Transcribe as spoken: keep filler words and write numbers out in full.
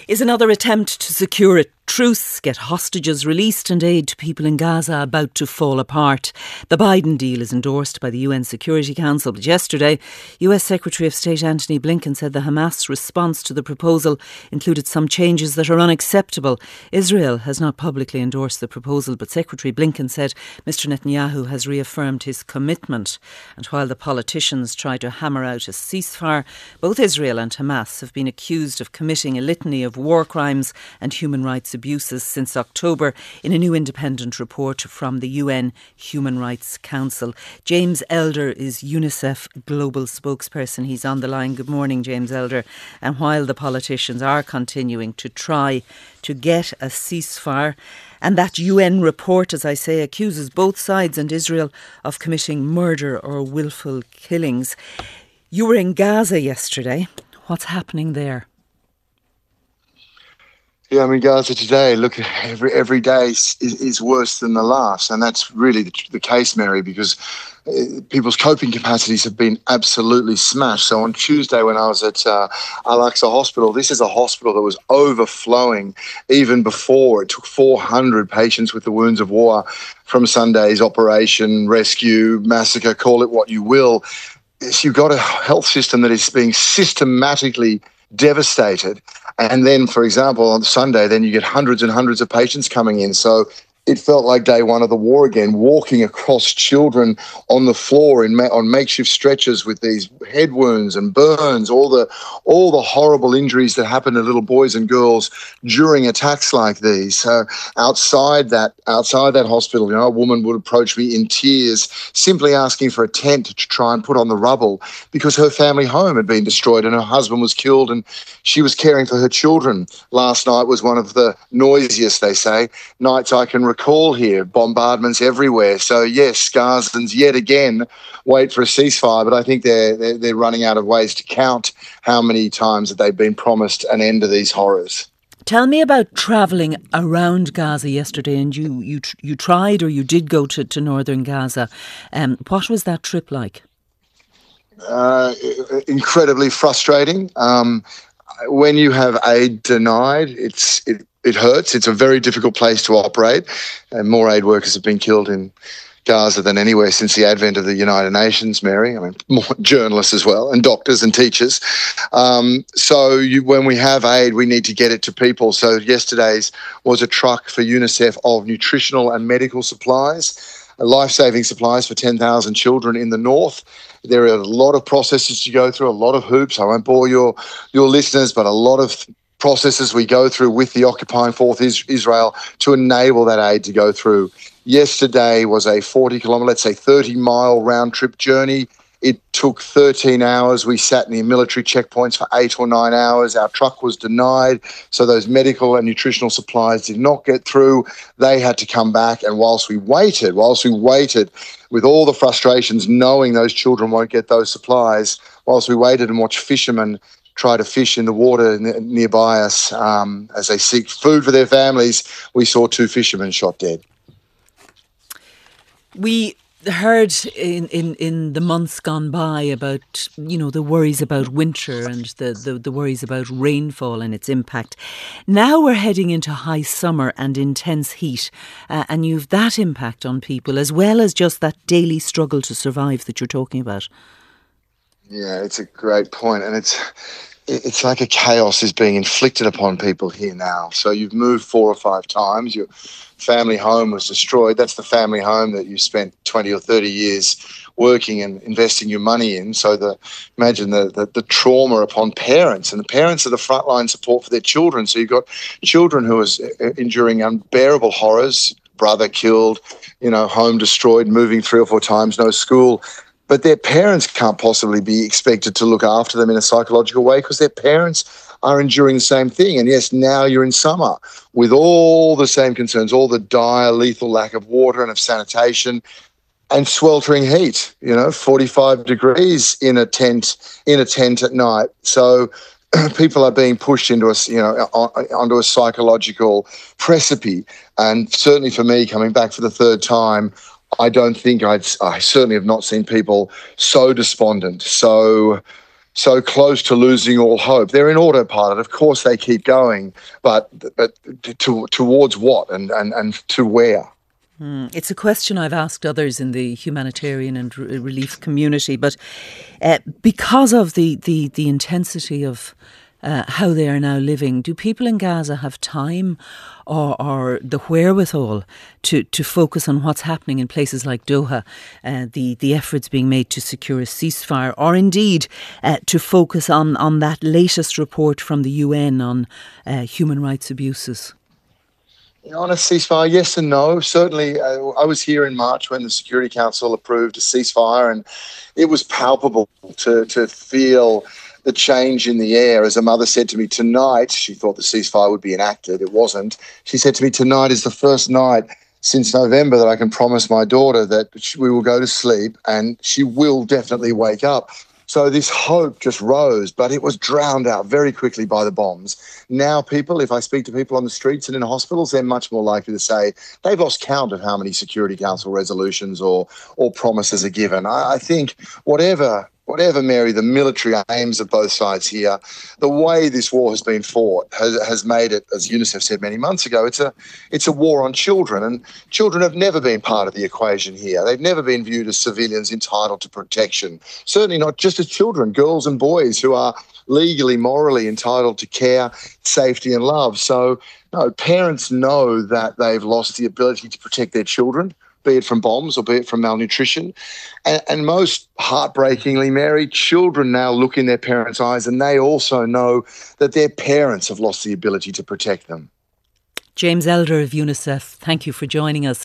Is another attempt to secure a truce, get hostages released and aid to people in Gaza about to fall apart. The Biden deal is endorsed by the U N Security Council, but yesterday U S Secretary of State Antony Blinken said the Hamas response to the proposal included some changes that are unacceptable. Israel has not publicly endorsed the proposal, but Secretary Blinken said Mr Netanyahu has reaffirmed his commitment. And while the politicians try to hammer out a ceasefire, both Israel and Hamas have been accused of committing a litany of war crimes and human rights abuses since October in a new independent report from the U N Human Rights Council. James Elder is UNICEF Global Spokesperson. He's on the line. Good morning, James Elder. And while the politicians are continuing to try to get a ceasefire, and that U N report, as I say, accuses both sides and Israel of committing murder or willful killings. You were in Gaza yesterday. What's happening there? Yeah, I mean, Gaza today, look, every every day is, is worse than the last. And that's really the, the case, Mary, because uh, people's coping capacities have been absolutely smashed. So on Tuesday when I was at uh, Al-Aqsa Hospital, this is a hospital that was overflowing even before. It took four hundred patients with the wounds of war from Sunday's operation, rescue, massacre, call it what you will. So you've got a health system that is being systematically devastated. And then, for example, on Sunday, then you get hundreds and hundreds of patients coming in. So it felt like day one of the war again, walking across children on the floor in ma- on makeshift stretchers with these head wounds and burns, all the all the horrible injuries that happen to little boys and girls during attacks like these. So outside that outside that hospital, you know, a woman would approach me in tears, simply asking for a tent to try and put on the rubble because her family home had been destroyed and her husband was killed and she was caring for her children. Last night was one of the noisiest, they say, nights I can recall here, bombardments everywhere. So yes, Gazans yet again wait for a ceasefire, but I think they're, they're they're running out of ways to count how many times that they've been promised an end to these horrors. Tell me about travelling around Gaza yesterday, and you you you tried or you did go to, to northern Gaza. Um, what was that trip like? Uh, incredibly frustrating. Um, when you have aid denied, it's it. It hurts. It's a very difficult place to operate, and more aid workers have been killed in Gaza than anywhere since the advent of the United Nations, Mary. I mean, more journalists as well, and doctors and teachers. Um, so you, when we have aid, we need to get it to people. So yesterday's was a truck for UNICEF of nutritional and medical supplies, life-saving supplies for ten thousand children in the north. There are a lot of processes to go through, a lot of hoops. I won't bore your, your listeners, but a lot of processes we go through with the occupying force Israel to enable that aid to go through. Yesterday was a forty kilometre, let's say thirty mile round trip journey. It took thirteen hours. We sat near military checkpoints for eight or nine hours. Our truck was denied. So those medical and nutritional supplies did not get through. They had to come back. And whilst we waited, whilst we waited with all the frustrations, knowing those children won't get those supplies, whilst we waited and watched fishermen try to fish in the water n- nearby us um, as they seek food for their families, we saw two fishermen shot dead. We heard in, in, in the months gone by about, you know, the worries about winter and the, the, the worries about rainfall and its impact. Now we're heading into high summer and intense heat, uh, and you've that impact on people as well as just that daily struggle to survive that you're talking about. Yeah, it's a great point, and it's it's like a chaos is being inflicted upon people here now. So you've moved four or five times. Your family home was destroyed. That's the family home that you spent twenty or thirty years working and investing your money in. So the imagine the, the, the trauma upon parents, and the parents are the frontline support for their children. So you've got children who are enduring unbearable horrors, brother killed, you know, home destroyed, moving three or four times, no school. But their parents can't possibly be expected to look after them in a psychological way because their parents are enduring the same thing. And yes, now you're in summer with all the same concerns, all the dire, lethal lack of water and of sanitation and sweltering heat, you know, forty-five degrees in a tent, in a tent at night. So people are being pushed into a, you know, onto a psychological precipice. And certainly for me, coming back for the third time, I don't think I'd, I certainly have not seen people so despondent, so so close to losing all hope. They're in autopilot. Of course, they keep going, but but to, towards what and, and, and to where? Mm, it's a question I've asked others in the humanitarian and r- relief community, but uh, because of the, the, the intensity of uh, how they are now living, do people in Gaza have time or, or the wherewithal to, to focus on what's happening in places like Doha, uh, the, the efforts being made to secure a ceasefire, or indeed uh, to focus on, on that latest report from the U N on uh, human rights abuses? On a ceasefire, yes and no. Certainly, uh, I was here in March when the Security Council approved a ceasefire, and it was palpable to, to feel the change in the air. As a mother said to me tonight, she thought the ceasefire would be enacted. It wasn't. She said to me, tonight is the first night since November that I can promise my daughter that we will go to sleep and she will definitely wake up. So this hope just rose, but it was drowned out very quickly by the bombs. Now people, if I speak to people on the streets and in hospitals, they're much more likely to say they've lost count of how many Security Council resolutions or or promises are given. I, I think whatever... Whatever, Mary, the military aims of both sides here, the way this war has been fought has, has made it, as UNICEF said many months ago, it's a it's a war on children. And children have never been part of the equation here. They've never been viewed as civilians entitled to protection. Certainly not just as children, girls and boys who are legally, morally entitled to care, safety and love. So, no, parents know that they've lost the ability to protect their children, be it from bombs or be it from malnutrition. And, and most heartbreakingly, Mary, children now look in their parents' eyes and they also know that their parents have lost the ability to protect them. James Elder of UNICEF, thank you for joining us.